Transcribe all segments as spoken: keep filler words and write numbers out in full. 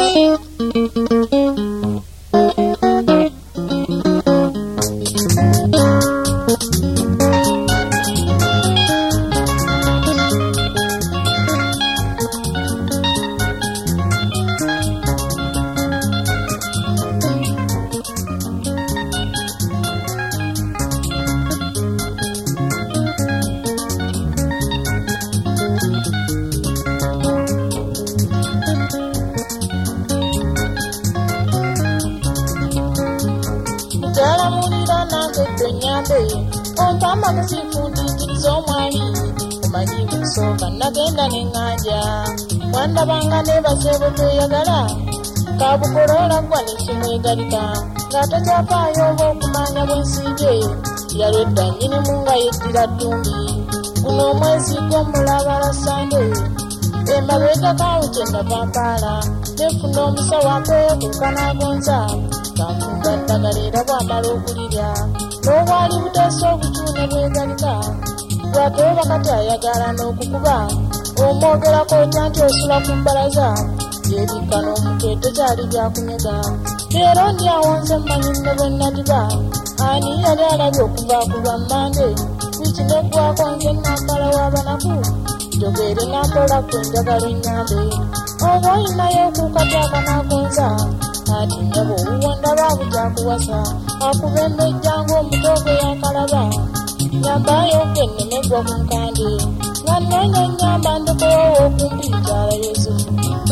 Nagenda n'enganja wanda banga ne basebo tweyagala kabukorola gwa nekimwegalika ng'ate kyafaayo oba okumanya bwensije yalwedda nnyini mu nga yeddira ttumbi guno omwezi gw'omulabala sande emabega kawuce ndavampaala nefuna omusawo akwekuuka n'agonza kanfunga ddagala era bw'amala okulirya n'obwali buteesa obucuune bwegalika bw'atooba kati ayagala n'okukuba omwogerako otya nti osula ku mbalaza yeebikka n'omutwe tekyali byakunyega leero ndi awonze mmanyi nne bwe nadiba ani yali alabye okuva ku lwa mmande wiiki neggwako nze nambala w'abanaku jogeere nampola kwe njagala ennyambe oba olinayo okukatyaka n'agonza ati nyabo owuwonda baabujakuwasa akuba embejja ng'omutoogo yakalaba nyambayo kennemegwa ku nkande nga nnoonya nnyamba ndekowowo okumpi mukyala Yozefu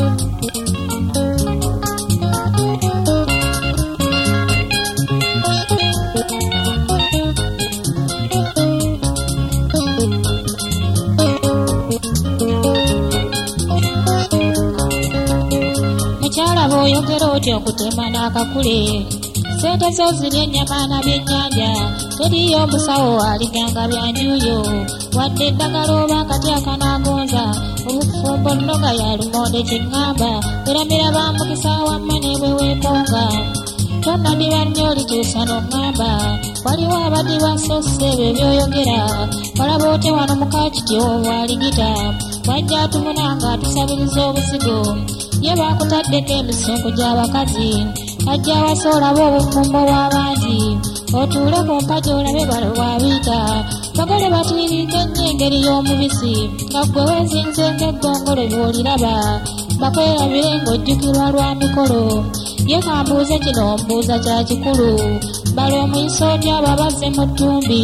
mukyala bw'oyogera otya okutema n'akakule sente zo ziri ennyama na byennyanja teriyo omusawo aliganga byanjuyo wadde eddagala oba akati akanaagonza obufumbo nno nga yalumonde kyeŋŋamba eramira bamukisa wamma ne bwe weeponga tonnadiba nnyo olikyusa n'oŋŋamba waliwo abadde basosse ebyo byoyogera olaba ote wano mukakiti obwaligita wajja atumuna nga atusabiriza obusigo ye baakutaddeko emisunku gy'abakazi ajja awasa olaba obufumbo bw'abangi otuule ku mpagi olabe balo bw'abiita bagole batiirika ennyo engeri y'omubisi nga ggwe weezinze ng'eggongolo bw'oliraba bakwerabire ng'ojjukirwa lwa mikolo ye kambuuze kino mbuuza kya kikulu balo omuyisa otya aba bazze mu ttumbi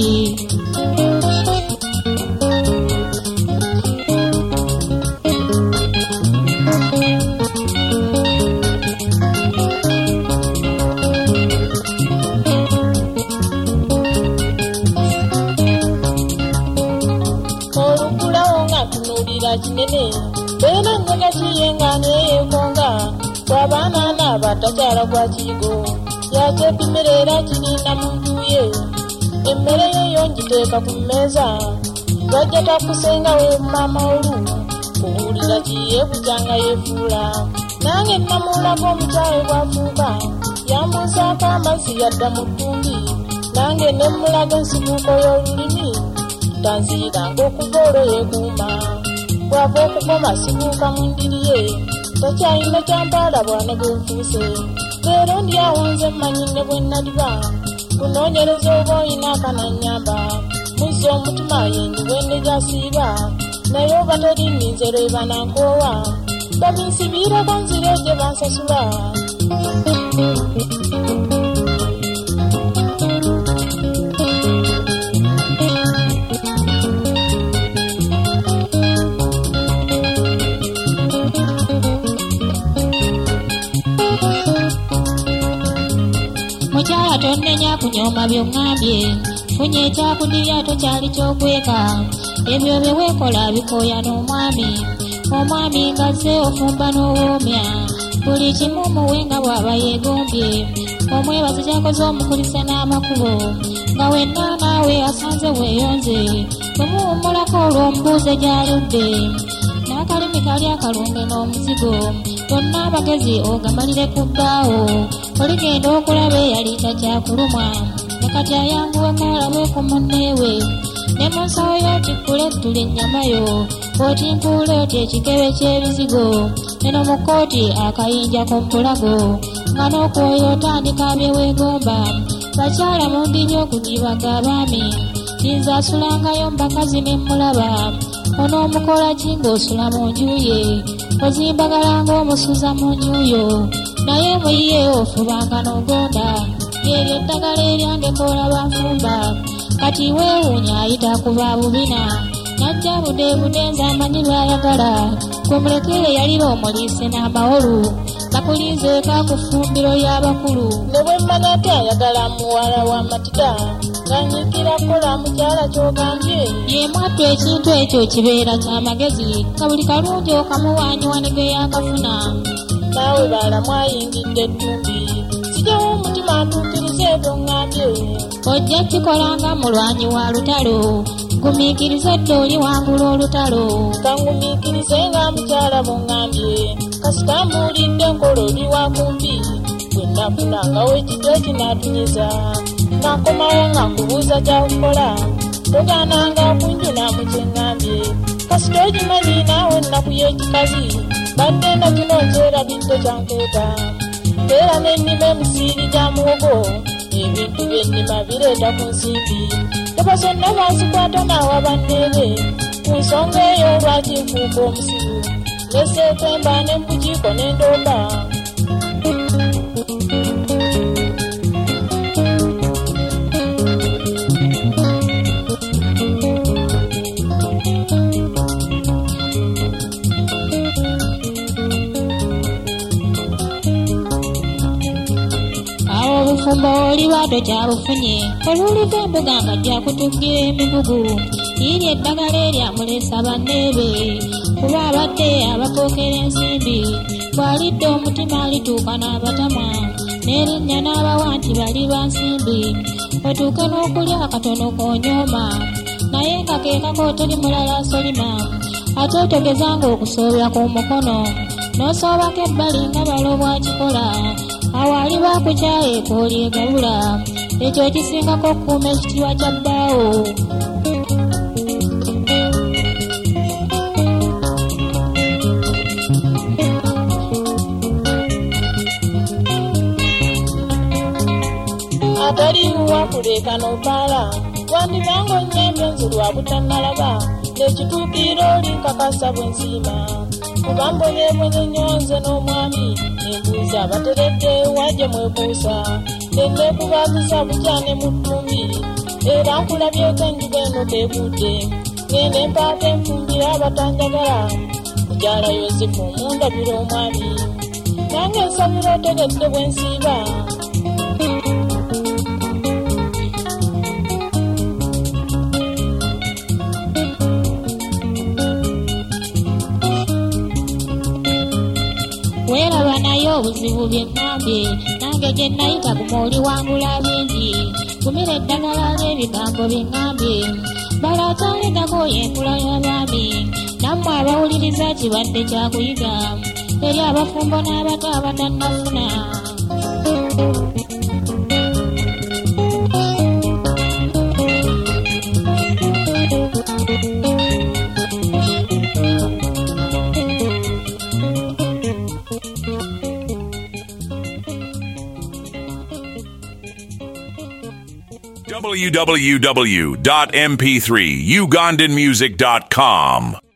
kinene beera nnyega kiyenga neyeekonga kwabaana n'abatakyala gwa kiyigo yakyepimira era kirinda muntu ye emmere yeyo ngiteeka ku mmeeza lwajja takusenga we maama olu kubuulira kiyeebujanga yeefuula nange namuulako omukyawe bwafuuka yambuusaako amazzi yadda mu ttumbi nange nemmulaga ensikuuko y'olulimi tanziiranga okuva olwo yeekuuma bw'ava okukoma sibuuka mu ndiri ye takyalina kyampaala bwana bwenfuuse leero ndi awonze mmanyi ne bwe nadiba kunoonyereza oba oyina akanannyamba muzza omutima yendi bwende gyasiiba naye oba teri nninze lweba nankoowa babinsibiirako nzire gye bansasula mukyala tonnenya kunyooma by'oŋŋambye funye ekyakudirya tokyali ky'okweka ebyo bye weekola bikooya n'omwami omwami ngazze ofumba n'owoomya buli kimu muwe nga bw'aba yeegombye omwebazi kyakoze omukulisa n'amakubo nga wenna naawe asanze weeyonze bwe muwummulako olw'omubuuze gy'aludde n'akalimi kali akalunge n'omuzigo bonna abagezi ogamalire ku bbaawo oligenda okulaba eyali takyakulumwa nakati ayanguweko olabweko munneewe ne mu nsawo y'otikkule ttula ennyama yo otimpuule oti ekikebe ky'ebizigo eno mu kkooti akayinja k'omulago nga n'okwoyo otandika byewegomba bakyala mundinyo okugibaga abaami yinza asulangayo mbakazi ne mulaba onoomukola ki ng'osula mu nju ye ozimbagala ng'omusuza mu nju yo naye muyiye ofubanga n'ogonda eryo eddagala eryandekoola banfumba kati weewuunya ayita kuba bubina najja budeebude nze amanyi lwayagala gwemulekere yalira omuliise n'amawolu nakulinzeeka ku ffumbiro y'abakulu ne bwe mmanya ate ayagala muwala wa matida ng'anyiikira kukola mukyala ky'ogambye ye mwattu ekintu ekyo kibeera ky'amagezi ka buli kalungi okamuwaanyi wanege yakafuna naawe baala mwayingidde ettumbi sijawo omutima ntuukirize ebyo ŋŋambye ojja kikolanga mulwanyi wa lutalo gumiikirize dde oli wangula olutalo kangumiikirize nga mukyala bw'oŋŋambye kasita mbuulidde nkola oli wa kumpi bwe nafunangawo ekijjo kinaatunyiza nakomawo nga nkubuuza kyakukola togaananga kunjuna mu kye ŋŋambye kasita ogimanyi naawe ennaku y'ekikazi badde na kino nkyerabidde kyankeeta era n'ennima emusiiri gya muwogo ebintu by'ennima bireeta ku nsimbi teba zonna banzikwata naawa banneebe ku nsonga eyo lwaki nfuuka omusiru neseeko emba ne mbugiiko n'endomba obufumbo oli bwato kyabufunye oluliko embuga nga gyakutuggira emigugu iri eddagala eryamulesa banneebe kuba abadde abapookera ensimbi bw'alidde omutima alituuka n'abatama n'erinnya n'abawa nti bali ba nsimbi otuuke n'okulya akatono koonyooma naye nga keekako teri mulala asolima ate otegezanga okusoobya ku mukono n'osoobako ebbali nga balobwa kikola awali bakukyaye k'olyegabula ekyo kisingako okukuuma ekitiibwa kya bbaawo atali wakuleeka n'opaala wandibanga onnyembe nze lwa butannalaba ekituukiro oli nkakasa bwe nsiima kuba mbonyebonye nnyo nze n'omwami nembuuza abateredde wajje mwekuusa enneekubagiza bukyane mu ttumbi era nkulabyeko enjuba eno keegudde ngende empaaka enfumbira abatanjagala mukyala yozefu mundabira omwami nange ensabira otegedde bwe nsiiba weeraba naye obuzibu bye ŋŋambye nange gye nayita guma oli wangula bingi gumira eddagala ly'ebigambo bye ŋŋambye bala ataaledako y'enkula y'abaami nammwe abawuliriza kibadde kyakuyiga eri abafumbo n'abato abatannafuna w w w dot m p three ugandan music dot com